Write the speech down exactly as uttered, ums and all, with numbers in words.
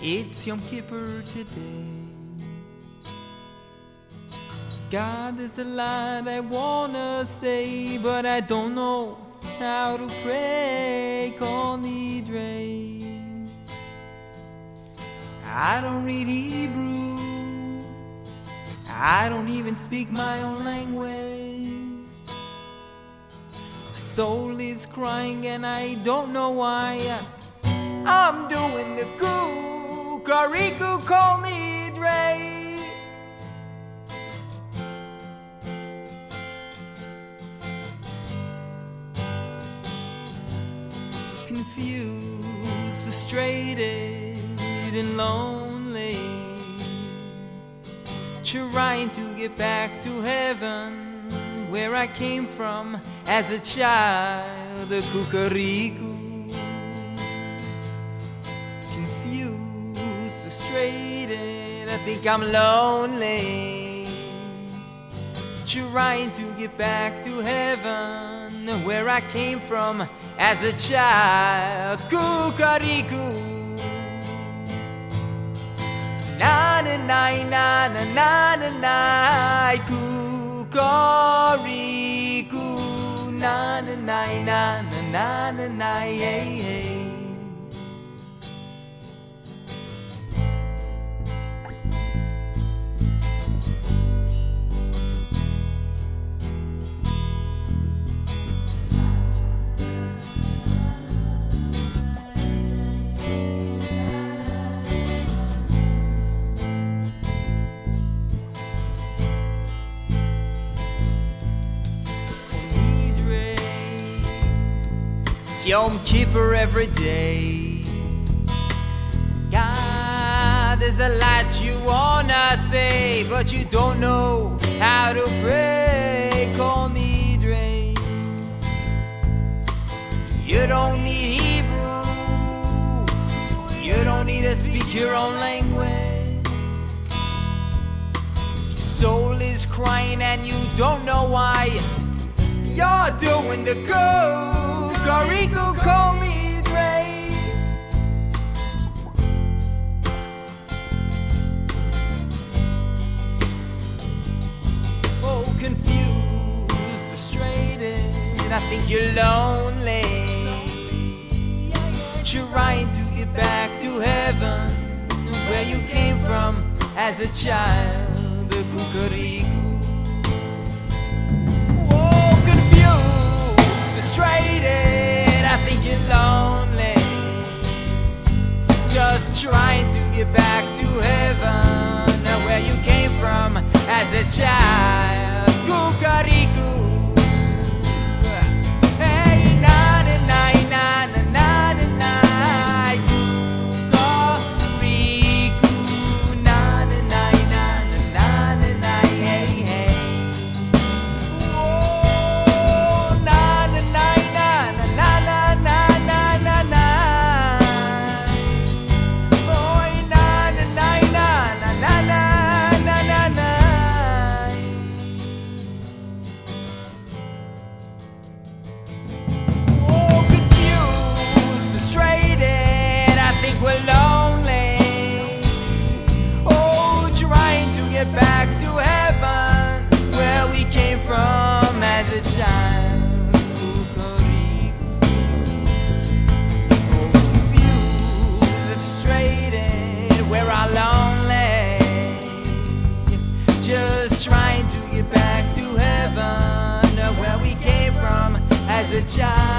It's Yom Kippur today. God, there's a lot I wanna say, but I don't know how to pray. Kol Nidrei. I don't read Hebrew. I don't even speak my own language. My soul is crying and I don't know why. I'm doing the goo, Kariku Kol Nidrei. Confused, frustrated, and lonely, trying to get back to heaven, where I came from as a child, the Kukariku. Confused, frustrated, I think I'm lonely, trying to get back to heaven, where I came from as a child. Kukariku. Na na na na na na na na. Kukariku. Na na na na na na na na. Hey hey. It's Yom Kippur every day. God, there's a lot you wanna say, but you don't know how to pray. Kol Nidrei. You don't need Hebrew. You don't need to speak your own language. Your soul is crying and you don't know why. You're doing the good. Kariku Kol Nidrei. Oh, confused, frustrated, I think you're lonely, trying to get back to heaven, where you came from as a child, the Kukariku. Oh, confused, frustrated, I think you're lonely, just trying to get back to heaven, where you came from as a child. Kukariku. Hey, na na na na na na na na. Kukariku. Na na na na na na na na. Hey hey. Oh, na na na na na na na na na na. Oh, na na na na na na na na na na. Oh, confused, frustrated, I think we're lonely. Oh, trying to get back to heaven, where we came from as a child. Kukariku. Oh, confused, frustrated, we're all lonely, just trying to get back to heaven, where we came from as a child.